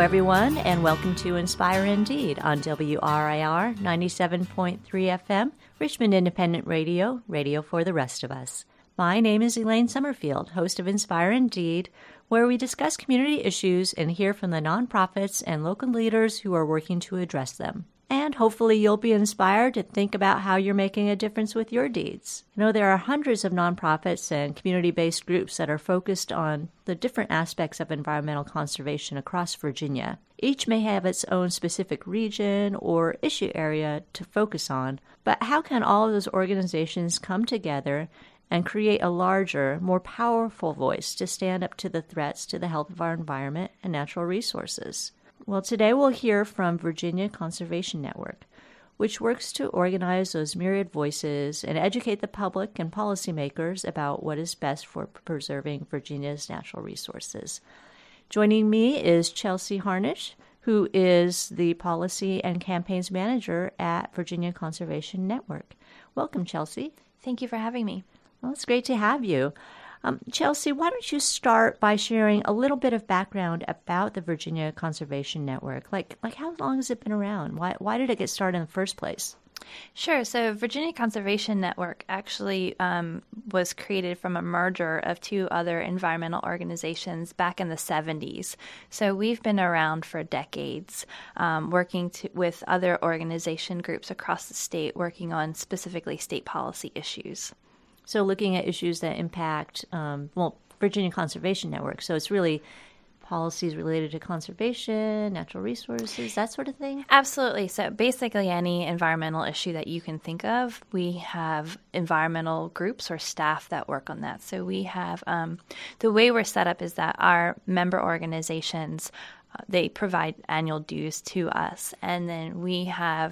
everyone, and welcome to Inspire Indeed on WRIR 97.3 FM, Richmond Independent Radio, radio for the rest of us. My name is Elaine Summerfield, host of Inspire Indeed, where we discuss community issues and hear from the nonprofits and local leaders who are working to address them. And hopefully you'll be inspired to think about how you're making a difference with your deeds. You know, there are hundreds of nonprofits and community-based groups that are focused on the different aspects of environmental conservation across Virginia. Each may have its own specific region or issue area to focus on, but how can all of those organizations come together and create a larger, more powerful voice to stand up to the threats to the health of our environment and natural resources? Well, today we'll hear from Virginia Conservation Network, which works to organize those myriad voices and educate the public and policymakers about what is best for preserving Virginia's natural resources. Joining me is Chelsea Harnish, who is the Policy and Campaigns Manager at Virginia Conservation Network. Welcome, Chelsea. Thank you for having me. Well, it's great to have you. Chelsea, why don't you start by sharing a little bit of background about the Virginia Conservation Network? Like how long has it been around? Why did it get started in the first place? Sure. So Virginia Conservation Network actually was created from a merger of two other environmental organizations back in the 70s. So we've been around for decades, working with other organization groups across the state, working on specifically state policy issues. So looking at issues that impact, Virginia Conservation Network. So it's really policies related to conservation, natural resources, that sort of thing? Absolutely. So basically any environmental issue that you can think of, we have environmental groups or staff that work on that. So we have, the way we're set up is that our member organizations, they provide annual dues to us, and then we have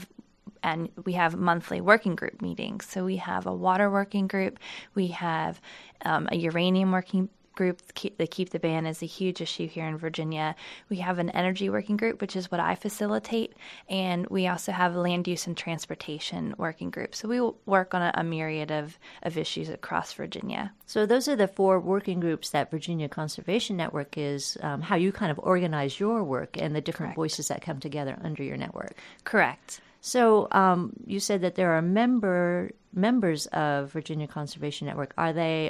monthly working group meetings. So we have a water working group. We have a uranium working group. The Keep the Ban is a huge issue here in Virginia. We have an energy working group, which is what I facilitate. And we also have a land use and transportation working group. So we will work on a myriad of issues across Virginia. So those are the four working groups that Virginia Conservation Network is, how you kind of organize your work and the different voices that come together under your network. Correct. So you said that there are members of Virginia Conservation Network. Are they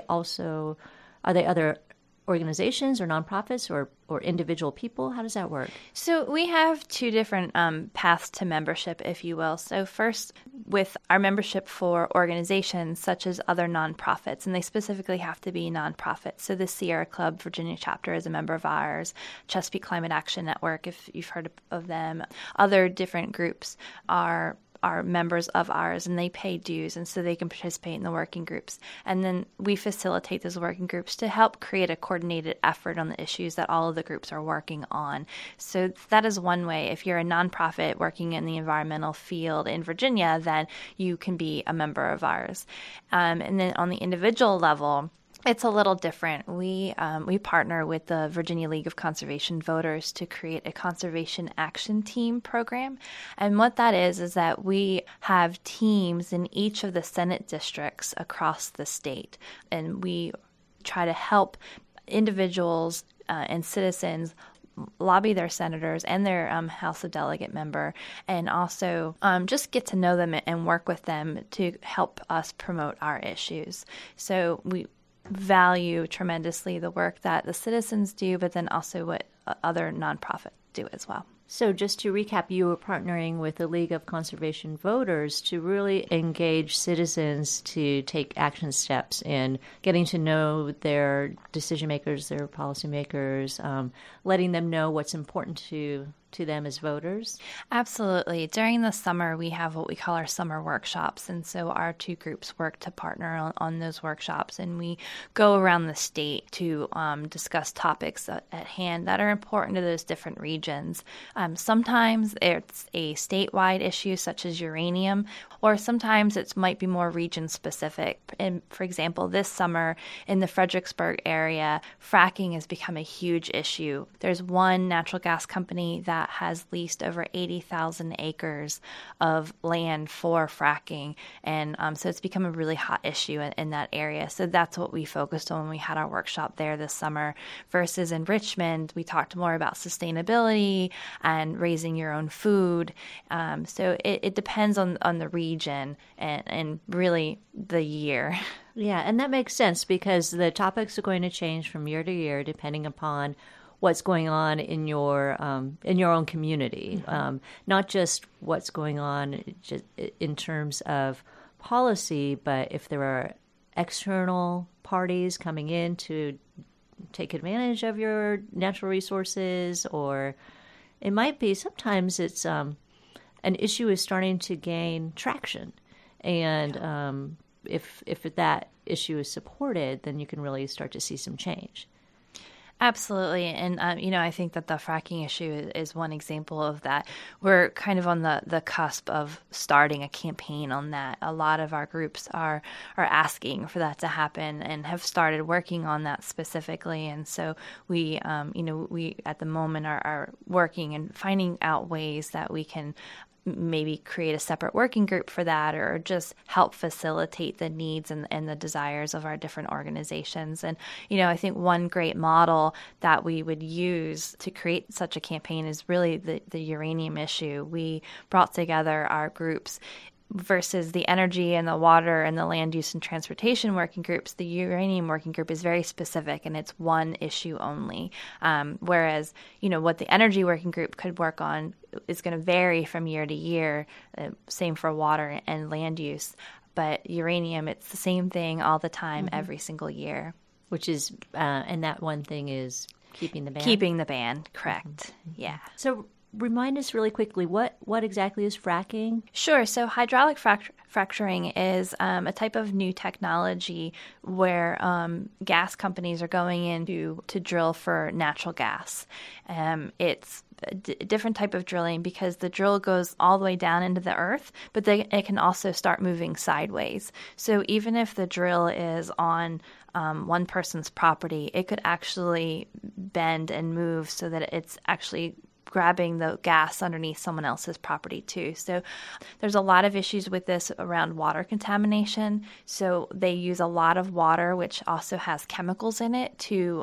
other organizations or nonprofits or individual people? How does that work? So we have two different paths to membership, if you will. So first, with our membership for organizations such as other nonprofits, and they specifically have to be nonprofits. So the Sierra Club Virginia chapter is a member of ours, Chesapeake Climate Action Network, if you've heard of them. Other different groups are members of ours, and they pay dues, and so they can participate in the working groups. And then we facilitate those working groups to help create a coordinated effort on the issues that all of the groups are working on. So that is one way. If you're a nonprofit working in the environmental field in Virginia, then you can be a member of ours. And then on the individual level, it's a little different. We partner with the Virginia League of Conservation Voters to create a conservation action team program. And what that is that we have teams in each of the Senate districts across the state. And we try to help individuals and citizens lobby their senators and their House of Delegate member, and also just get to know them and work with them to help us promote our issues. So we value tremendously the work that the citizens do, but then also what other nonprofits do as well. So just to recap, you were partnering with the League of Conservation Voters to really engage citizens to take action steps in getting to know their decision makers, their policymakers, letting them know what's important to them as voters? Absolutely. During the summer, we have what we call our summer workshops. And so our two groups work to partner on those workshops. And we go around the state to discuss topics at hand that are important to those different regions. Sometimes it's a statewide issue such as uranium, or sometimes it might be more region specific. And for example, this summer in the Fredericksburg area, fracking has become a huge issue. There's one natural gas company that that has leased over 80,000 acres of land for fracking. And so it's become a really hot issue in that area. So that's what we focused on when we had our workshop there this summer. Versus in Richmond, we talked more about sustainability and raising your own food. So it depends on the region and really the year. Yeah, and that makes sense because the topics are going to change from year to year depending upon what's going on in your own community, not just what's going on just in terms of policy, but if there are external parties coming in to take advantage of your natural resources, or it might be sometimes it's an issue is starting to gain traction, and if that issue is supported, then you can really start to see some change. Absolutely. And, I think that the fracking issue is one example of that. We're kind of on the cusp of starting a campaign on that. A lot of our groups are asking for that to happen and have started working on that specifically. And so we at the moment are working and finding out ways that we can maybe create a separate working group for that, or just help facilitate the needs and the desires of our different organizations. And, I think one great model that we would use to create such a campaign is really the uranium issue. We brought together our groups versus the energy and the water and the land use and transportation working groups. The uranium working group is very specific and it's one issue only. Whereas, what the energy working group could work on is going to vary from year to year. Same for water and land use. But uranium, it's the same thing all the time, every single year. Which is, and that one thing is keeping the ban? Keeping the ban, correct. Yeah. So remind us really quickly, what exactly is fracking? Sure. So hydraulic fracturing is a type of new technology where gas companies are going in to drill for natural gas. It's a different type of drilling because the drill goes all the way down into the earth, but it can also start moving sideways. So even if the drill is on one person's property, it could actually bend and move so that it's actually grabbing the gas underneath someone else's property too. So there's a lot of issues with this around water contamination. So they use a lot of water, which also has chemicals in it to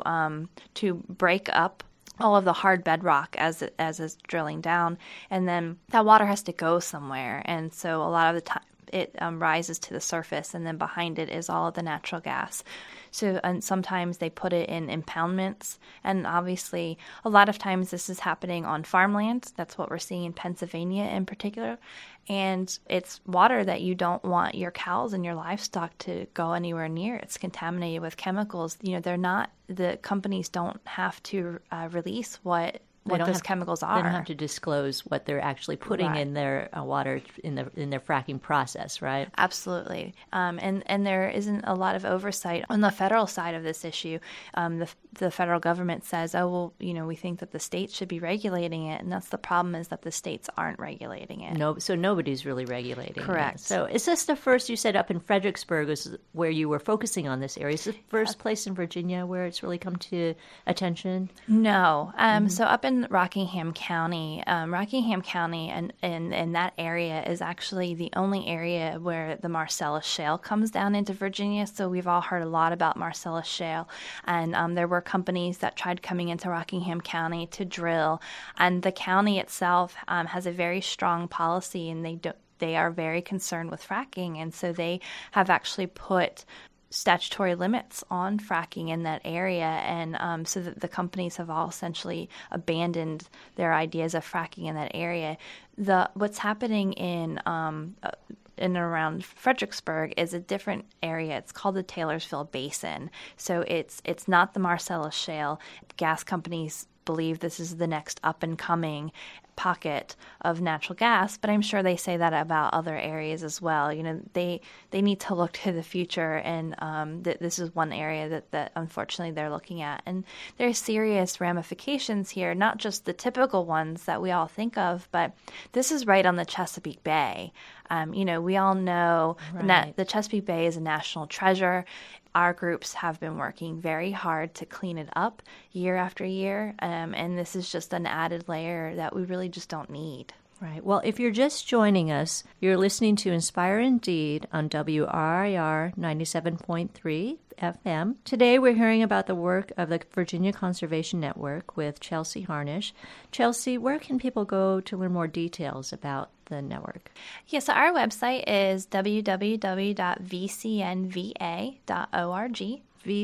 break up all of the hard bedrock as it's drilling down. And then that water has to go somewhere. And so a lot of the time it rises to the surface, and then behind it is all of the natural gas. So, and sometimes they put it in impoundments, and obviously a lot of times this is happening on farmland. That's what we're seeing in Pennsylvania in particular. And it's water that you don't want your cows and your livestock to go anywhere near. It's contaminated with chemicals. The companies don't have to release what those chemicals are. They don't have to disclose what they're actually putting in their water in their fracking process, right? Absolutely. And there isn't a lot of oversight on the federal side of this issue. The federal government says, we think that the states should be regulating it, and that's the problem, is that the states aren't regulating it. No, so nobody's really regulating Correct. it. So is this the first, you said up in Fredericksburg is where you were focusing on this area? Is this the first place in Virginia where it's really come to attention? No. So up in Rockingham County and that area is actually the only area where the Marcellus Shale comes down into Virginia. So we've all heard a lot about Marcellus Shale, and there were companies that tried coming into Rockingham County to drill, and the county itself has a very strong policy, and they are very concerned with fracking, and so they have actually put statutory limits on fracking in that area, and so that the companies have all essentially abandoned their ideas of fracking in that area. What's happening in and around Fredericksburg is a different area. It's called the Taylorsville Basin. So it's not the Marcellus Shale. Gas companies believe this is the next up-and-coming pocket of natural gas, but I'm sure they say that about other areas as well. They need to look to the future, and this is one area that unfortunately they're looking at. And there's serious ramifications here, not just the typical ones that we all think of, but this is right on the Chesapeake Bay. We all know that the Chesapeake Bay is a national treasure. our groups have been working very hard to clean it up year after year, and this is just an added layer that we really just don't need. Right. Well, if you're just joining us, you're listening to Inspire Indeed on WRIR 97.3 FM. Today we're hearing about the work of the Virginia Conservation Network with Chelsea Harnish. Chelsea, where can people go to learn more details about the network? So our website is www.vcnva.org.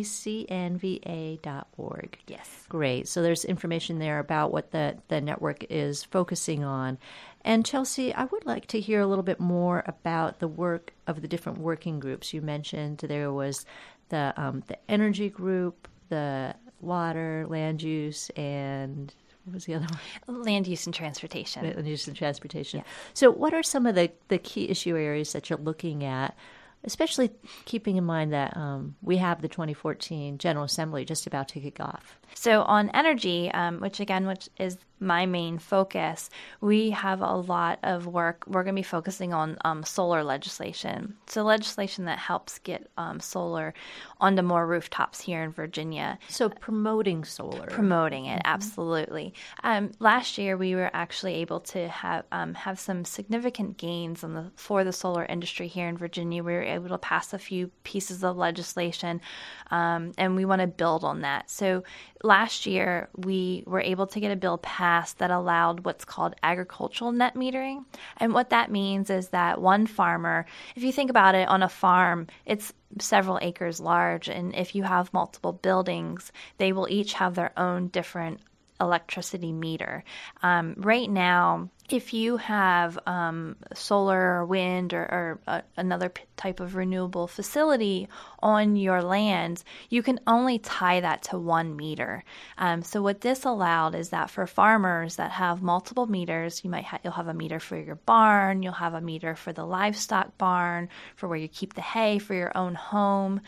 vcnva.org. Yes. Great. So there's information there about what the network is focusing on. And Chelsea, I would like to hear a little bit more about the work of the different working groups. You mentioned there was the energy group, the water, land use, and what was the other one? Land use and transportation. Land use and transportation. Yeah. So what are some of the key issue areas that you're looking at, especially keeping in mind that we have the 2014 General Assembly just about to kick off? So on energy, which is my main focus, we have a lot of work. We're going to be focusing on solar legislation. So legislation that helps get solar onto more rooftops here in Virginia. So promoting solar. Promoting it, absolutely. Last year, we were actually able to have some significant gains for the solar industry here in Virginia. We were able to pass a few pieces of legislation, and we want to build on that. So last year, we were able to get a bill passed that allowed what's called agricultural net metering. And what that means is that one farmer, if you think about it, on a farm, it's several acres large. And if you have multiple buildings, they will each have their own different electricity meter. Right now, if you have solar or wind or another type of renewable facility on your land, you can only tie that to one meter. So what this allowed is that for farmers that have multiple meters, you'll have a meter for your barn, you'll have a meter for the livestock barn, for where you keep the hay, for your own home.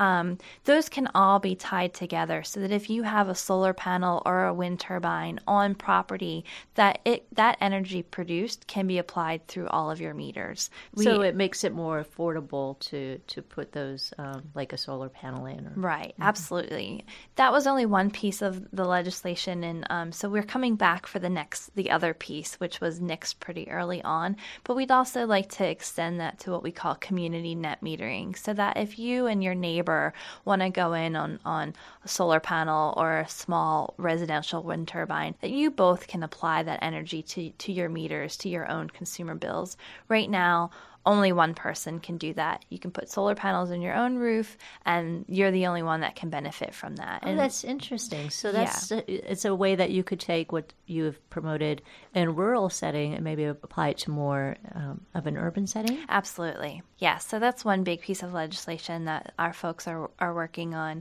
Those can all be tied together so that if you have a solar panel or a wind turbine on property, that energy produced can be applied through all of your meters. So it makes it more affordable to put those like a solar panel in. Right, absolutely. That was only one piece of the legislation, and so we're coming back for the other piece, which was nixed pretty early on. But we'd also like to extend that to what we call community net metering, so that if you and your neighbor want to go in on a solar panel or a small residential wind turbine, that you both can apply that energy to your meters, to your own consumer bills. Right now, only one person can do that. You can put solar panels on your own roof, and you're the only one that can benefit from that. Oh, that's interesting. So it's a way that you could take what you have promoted in a rural setting and maybe apply it to more of an urban setting? Absolutely. Yeah, so that's one big piece of legislation that our folks are working on.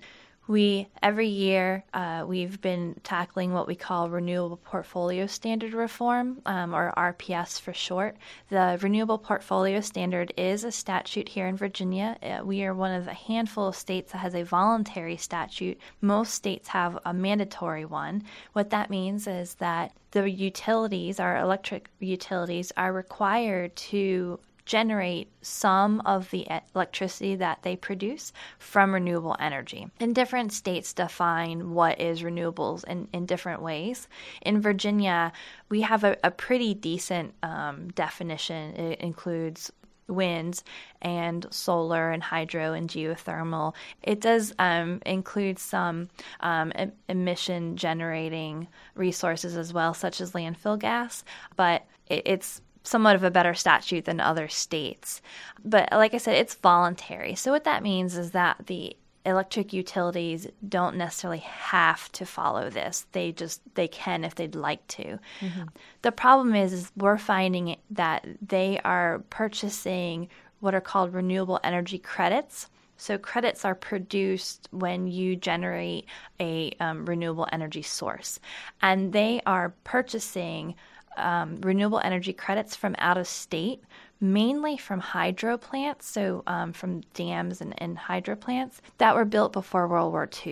Every year, we've been tackling what we call Renewable Portfolio Standard Reform, or RPS for short. The Renewable Portfolio Standard is a statute here in Virginia. We are one of a handful of states that has a voluntary statute. Most states have a mandatory one. What that means is that the utilities, our electric utilities, are required to generate some of the electricity that they produce from renewable energy. And different states define what is renewables in different ways. In Virginia, we have a pretty decent definition. It includes wind and solar and hydro and geothermal. It does include some emission generating resources as well, such as landfill gas, but it's somewhat of a better statute than other states. But like I said, it's voluntary. So what that means is that the electric utilities don't necessarily have to follow this. They can if they'd like to. Mm-hmm. The problem is we're finding that they are purchasing what are called renewable energy credits. So credits are produced when you generate a renewable energy source. And they are purchasing renewable energy credits from out of state, mainly from hydro plants, so from dams and hydro plants that were built before World War II.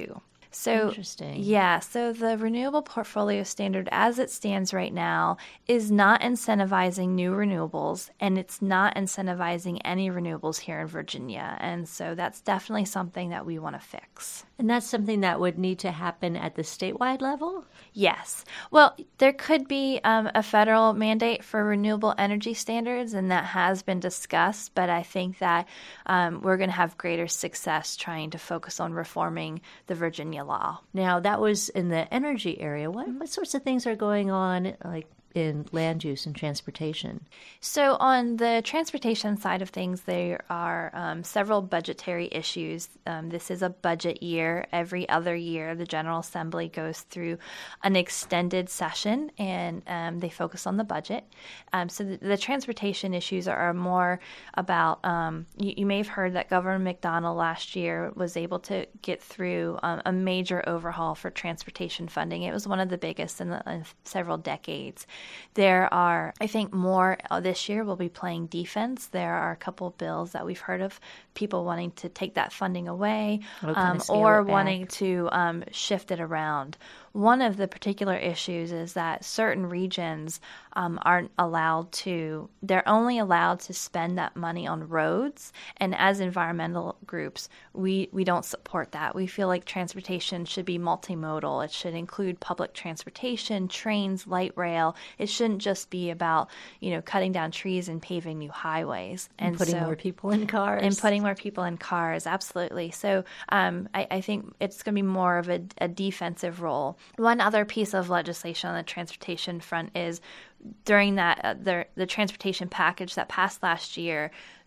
So, Interesting. yeah, so the Renewable Portfolio Standard as it stands right now is not incentivizing new renewables, and it's not incentivizing any renewables here in Virginia. And so that's definitely something that we want to fix. And that's something that would need to happen at the statewide level? Yes. Well, there could be a federal mandate for renewable energy standards, and that has been discussed, but I think that we're going to have greater success trying to focus on reforming the Virginia law. Now, that was in the energy area. What sorts of things are going on, like in land use and transportation? So on the transportation side of things, there are several budgetary issues. This is a budget year. Every other year, the General Assembly goes through an extended session, and they focus on the budget. So the transportation issues are more about, you may have heard that Governor McDonnell last year was able to get through a major overhaul for transportation funding. It was one of the biggest in several decades. There are, I think, more this year will be playing defense. There are a couple of bills that we've heard of people wanting to take that funding away or wanting to shift it around. One of the particular issues is that certain regions aren't allowed to, they're only allowed to spend that money on roads. And as environmental groups, we don't support that. We feel like transportation should be multimodal. It should include public transportation, trains, light rail. It shouldn't just be about, cutting down trees and paving new highways. And putting more people in cars. And putting more people in cars, absolutely. So I think it's going to be more of a defensive role. One other piece of legislation on the transportation front is during that the transportation package that passed last year,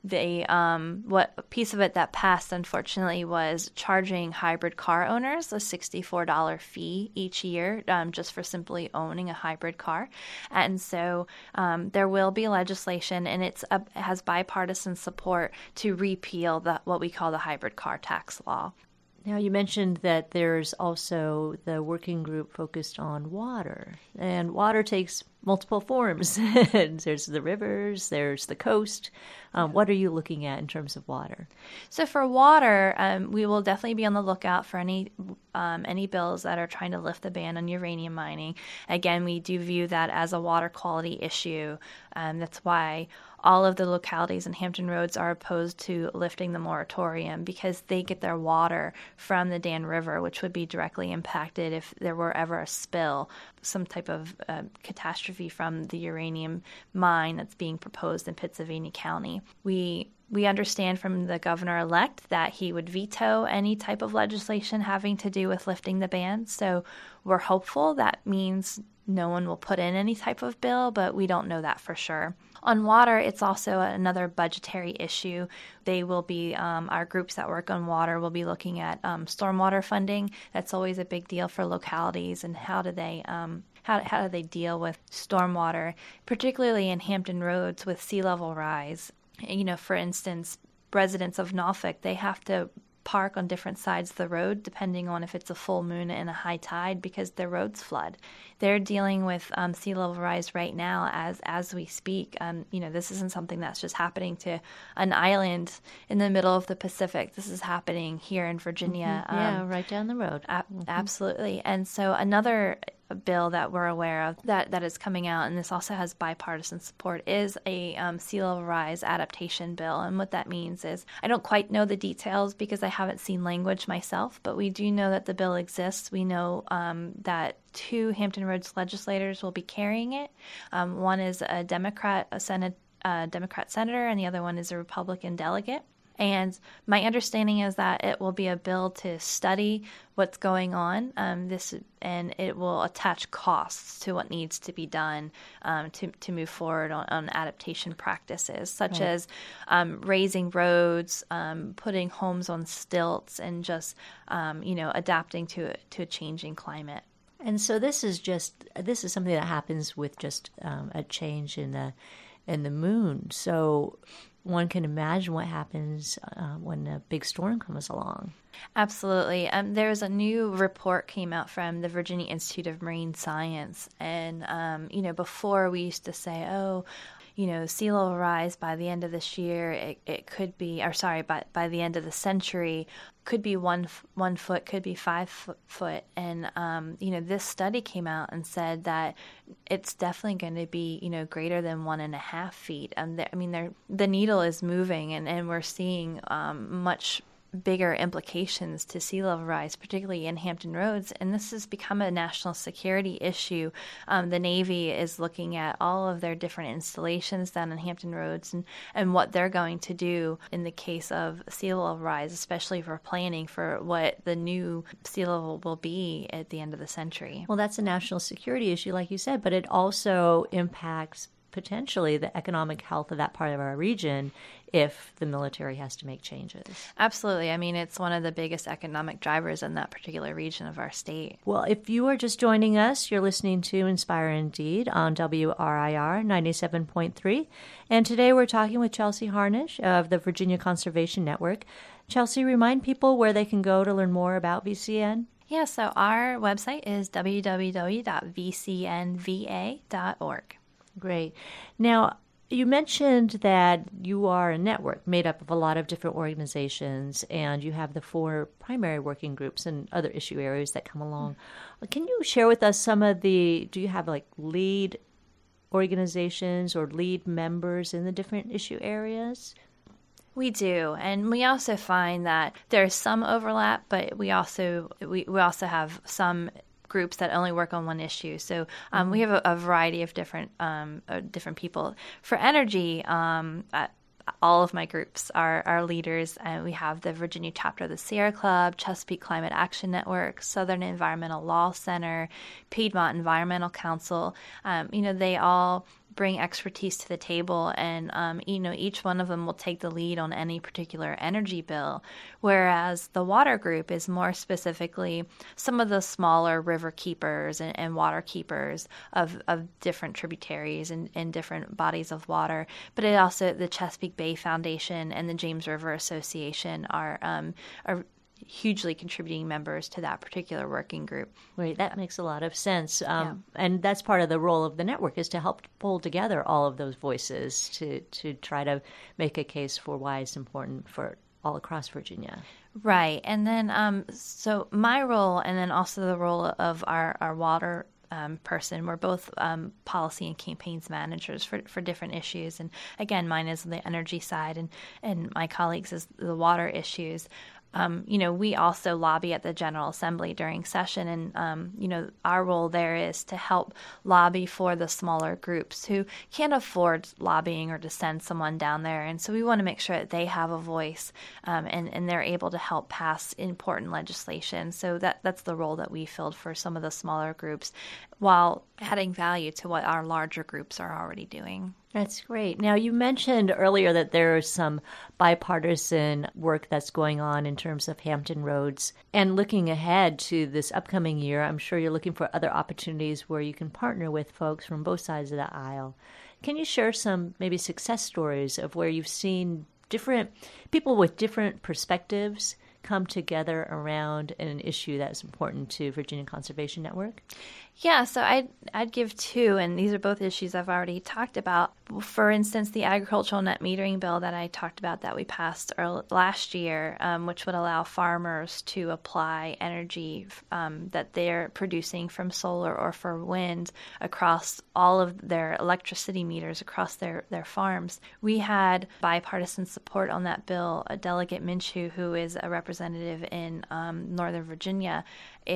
what piece of it that passed, unfortunately, was charging hybrid car owners a $64 fee each year just for simply owning a hybrid car. And so there will be legislation, and it has bipartisan support to repeal what we call the hybrid car tax law. Now, you mentioned that there's also the working group focused on water, and water takes multiple forms. There's the rivers, there's the coast. What are you looking at in terms of water? So for water, we will definitely be on the lookout for any bills that are trying to lift the ban on uranium mining. Again, we do view that as a water quality issue. That's why all of the localities in Hampton Roads are opposed to lifting the moratorium, because they get their water from the Dan River, which would be directly impacted if there were ever a spill, some type of catastrophe from the uranium mine that's being proposed in Pittsylvania County. We understand from the governor-elect that he would veto any type of legislation having to do with lifting the ban. So we're hopeful that means no one will put in any type of bill, but we don't know that for sure. On water, it's also another budgetary issue. They will be, our groups that work on water will be looking at stormwater funding. That's always a big deal for localities, and how do they deal with stormwater, particularly in Hampton Roads with sea level rise. For instance, residents of Norfolk, they have to park on different sides of the road depending on if it's a full moon and a high tide, because their roads flood. They're dealing with sea level rise right now as we speak. This isn't something that's just happening to an island in the middle of the Pacific. This is happening here in Virginia. Right down the road. Absolutely. And so another bill that we're aware of that is coming out, and this also has bipartisan support, is a sea level rise adaptation bill. And what that means is, I don't quite know the details because I haven't seen language myself, but we do know that the bill exists. We know that 2 Hampton Roads legislators will be carrying it. One is a Democrat senator, and the other one is a Republican delegate. And my understanding is that it will be a bill to study what's going on, and it will attach costs to what needs to be done to move forward on adaptation practices, such as raising roads, putting homes on stilts, and just adapting to a changing climate. And so this is something that happens with just a change in the moon. So one can imagine what happens when a big storm comes along. Absolutely. There's a new report came out from the Virginia Institute of Marine Science. And, before we used to say, sea level rise by the end of this year, it could be, by the end of the century, could be 1 foot, could be 5 foot. And, this study came out and said that it's definitely going to be, greater than 1.5 feet. The needle is moving, and we're seeing much bigger implications to sea level rise, particularly in Hampton Roads. And this has become a national security issue. The Navy is looking at all of their different installations down in Hampton Roads and what they're going to do in the case of sea level rise, especially for planning for what the new sea level will be at the end of the century. Well, that's a national security issue, like you said, but it also impacts potentially the economic health of that part of our region if the military has to make changes. Absolutely. It's one of the biggest economic drivers in that particular region of our state. Well, if you are just joining us, you're listening to Inspire Indeed on WRIR 97.3. And today we're talking with Chelsea Harnish of the Virginia Conservation Network. Chelsea, remind people where they can go to learn more about VCN. Yeah, so our website is www.vcnva.org. Great. Now, you mentioned that you are a network made up of a lot of different organizations, and you have the 4 primary working groups and other issue areas that come along. Can you share with us do you have lead organizations or lead members in the different issue areas? We do, and we also find that there's some overlap, but we also have some groups that only work on one issue. So we have a variety of different people. For energy, all of my groups are leaders, and we have the Virginia chapter of the Sierra Club, Chesapeake Climate Action Network, Southern Environmental Law Center, Piedmont Environmental Council. They all bring expertise to the table, and each one of them will take the lead on any particular energy bill, whereas the water group is more specifically some of the smaller river keepers and water keepers of different tributaries and different bodies of water. But it also, the Chesapeake Bay Foundation and the James River Association are hugely contributing members to that particular working group. Right, that makes a lot of sense. And that's part of the role of the network, is to help pull together all of those voices to try to make a case for why it's important for all across Virginia. Right. And then so my role, and then also the role of our water person. We're both policy and campaigns managers for different issues. And again, mine is the energy side, and my colleagues is the water issues. We also lobby at the General Assembly during session, and, our role there is to help lobby for the smaller groups who can't afford lobbying or to send someone down there. And so we want to make sure that they have a voice and they're able to help pass important legislation. So that's the role that we filled for some of the smaller groups, while adding value to what our larger groups are already doing. That's great. Now, you mentioned earlier that there is some bipartisan work that's going on in terms of Hampton Roads. And looking ahead to this upcoming year, I'm sure you're looking for other opportunities where you can partner with folks from both sides of the aisle. Can you share some maybe success stories of where you've seen different people with different perspectives come together around an issue that's important to Virginia Conservation Network? Yeah, so I'd give 2, and these are both issues I've already talked about. For instance, the agricultural net metering bill that I talked about that we passed last year, which would allow farmers to apply energy that they're producing from solar or for wind across all of their electricity meters across their farms. We had bipartisan support on that bill. Delegate Minshew, who is a representative in Northern Virginia,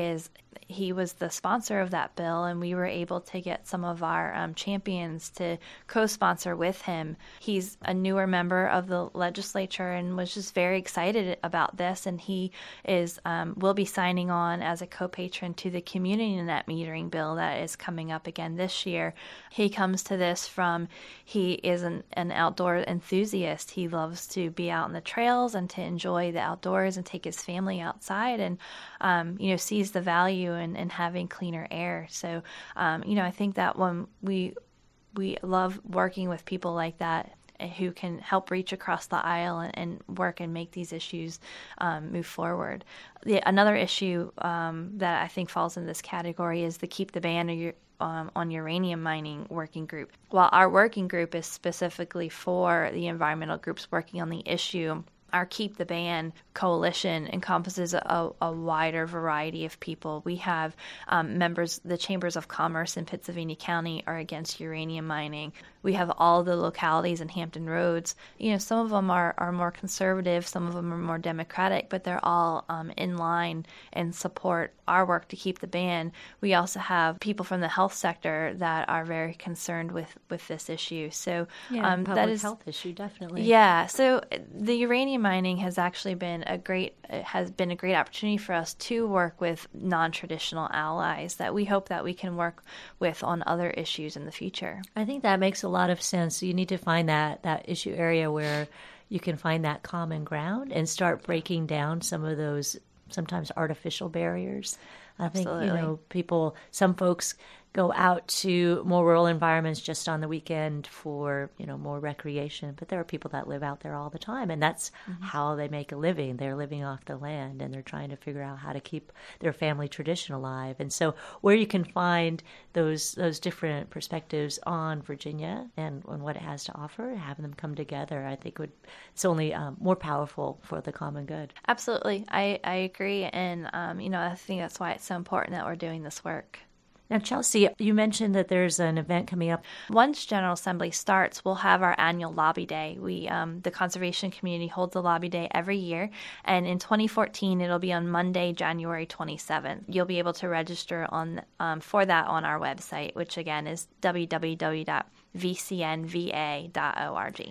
he was the sponsor of that bill, and we were able to get some of our champions to co-sponsor with him. He's a newer member of the legislature and was just very excited about this, and he will be signing on as a co-patron to the community net metering bill that is coming up again this year. He comes to this he is an outdoor enthusiast. He loves to be out on the trails and to enjoy the outdoors and take his family outside, and sees the value in having cleaner air. So, I think that when we love working with people like that who can help reach across the aisle and work and make these issues move forward. Another issue that I think falls in this category is the Keep the on uranium mining working group. While our working group is specifically for the environmental groups working on the issue, our Keep the Ban coalition encompasses a wider variety of people. We have members, the Chambers of Commerce in Pittsylvania County are against uranium mining. We have all the localities in Hampton Roads. Some of them are more conservative, some of them are more democratic, but they're all in line and support our work to keep the ban. We also have people from the health sector that are very concerned with this issue. So public health issue, definitely. Yeah. So the uranium mining has actually been a great opportunity for us to work with non-traditional allies that we hope that we can work with on other issues in the future. I think that makes a lot of sense. You need to find that issue area where you can find that common ground and start breaking down some of those sometimes artificial barriers. I think, some folks go out to more rural environments just on the weekend for, more recreation. But there are people that live out there all the time, and that's how they make a living. They're living off the land, and they're trying to figure out how to keep their family tradition alive. And so where you can find those different perspectives on Virginia and on what it has to offer, having them come together, I think it's only more powerful for the common good. Absolutely. I agree. And, I think that's why it's so important that we're doing this work. Now, Chelsea, you mentioned that there's an event coming up. Once General Assembly starts, we'll have our annual Lobby Day. The conservation community holds a Lobby Day every year, and in 2014, it'll be on Monday, January 27th. You'll be able to register for that on our website, which again is www.vcnva.org.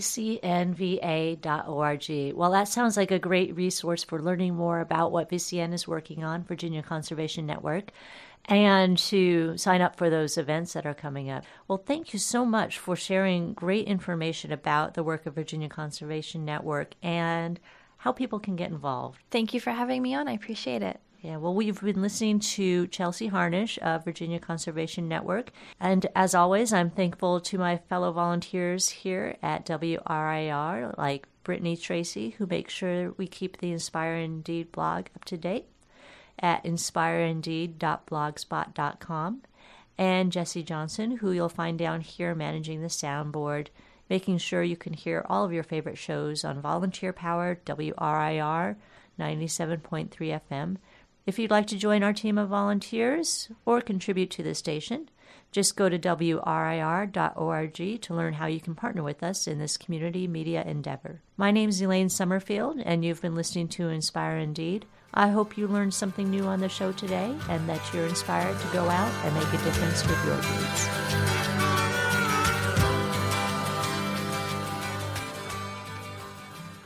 vcnva.org. Well, that sounds like a great resource for learning more about what VCN is working on, Virginia Conservation Network, and to sign up for those events that are coming up. Well, thank you so much for sharing great information about the work of Virginia Conservation Network and how people can get involved. Thank you for having me on. I appreciate it. Yeah, well, we've been listening to Chelsea Harnish of Virginia Conservation Network. And as always, I'm thankful to my fellow volunteers here at WRIR, like Brittany Tracy, who makes sure we keep the Inspire Indeed blog up to date at inspireindeed.blogspot.com, and Jesse Johnson, who you'll find down here managing the soundboard, making sure you can hear all of your favorite shows on volunteer-powered WRIR 97.3 FM. If you'd like to join our team of volunteers or contribute to the station, just go to WRIR.org to learn how you can partner with us in this community media endeavor. My name is Elaine Summerfield, and you've been listening to Inspire Indeed. I hope you learned something new on the show today and that you're inspired to go out and make a difference with your deeds.